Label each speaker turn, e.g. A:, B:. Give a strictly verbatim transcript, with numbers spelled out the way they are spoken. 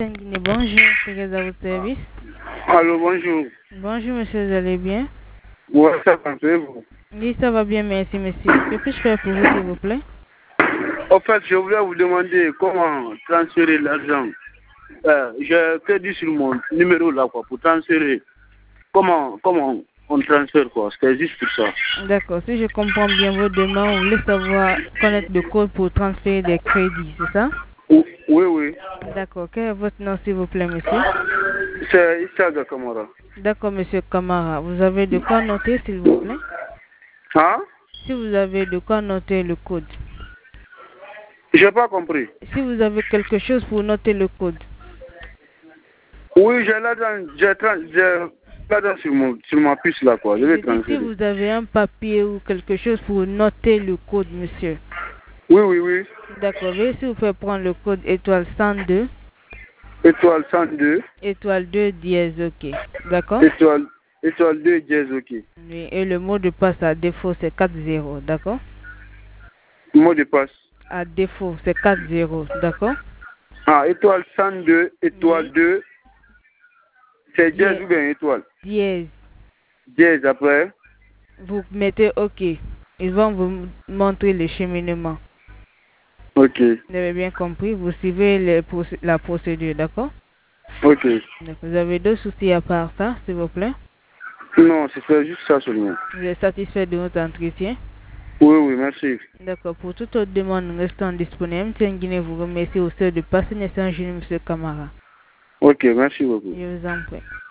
A: Guinée, bonjour, c'est à votre service.
B: Allô, bonjour.
A: Bonjour, monsieur, vous allez bien?
B: Ouais, ça va, c'est vous.
A: Oui, ça va bien, merci, monsieur. Que puis-je faire pour vous, s'il vous plaît?
B: En fait, je voulais vous demander comment transférer l'argent. Euh, J'ai perdu sur mon numéro là, quoi, pour transférer. Comment, comment on transfère, quoi? C'était juste pour ça.
A: D'accord, si je comprends bien vos demandes, vous voulez savoir connaître le code pour transférer des crédits, c'est ça?
B: Oui, oui. oui.
A: D'accord, quel est votre nom, s'il vous plaît, monsieur?
B: C'est Issaga Kamara.
A: D'accord, monsieur Kamara, vous avez de quoi noter, s'il vous plaît?
B: Hein?
A: Si vous avez de quoi noter le code.
B: J'ai pas compris.
A: Si vous avez quelque chose pour noter le code.
B: Oui, j'ai l'argent, j'ai trans- j'ai l'argent sur, mon, sur ma puce là, quoi. Je
A: Je
B: vais
A: dis si
B: transférer.
A: vous avez un papier ou quelque chose pour noter le code, monsieur.
B: Oui, oui, oui.
A: D'accord, veuillez s'il vous plaît prendre le code étoile cent deux,
B: Étoile cent deux.
A: étoile deux dièse, ok. D'accord?
B: Étoile, étoile deux dièse, ok.
A: Oui, et le mot de passe à défaut, c'est quatre zéro, d'accord?
B: Mot de passe.
A: À défaut, c'est quatre zéro, d'accord?
B: Ah, étoile cent deux, étoile
A: Oui.
B: deux, c'est dièse
A: Dièse.
B: ou bien étoile?
A: Dièse.
B: Dièse après.
A: Vous mettez OK. Ils vont vous montrer le cheminement.
B: Ok,
A: Vous avez bien compris? Vous suivez les procé- la procédure, d'accord?
B: ok.
A: Donc, vous avez deux soucis à part ça, s'il vous plaît?
B: Non, c'est juste ça seulement.
A: Vous êtes satisfait de notre entretien?
B: Oui, oui, merci.
A: D'accord. Pour toute autre demande restant disponible, M. Guinée vous remercie au sein de Passer Naissance Jeune, M. Camara.
B: Ok, merci beaucoup.
A: Je vous en prie.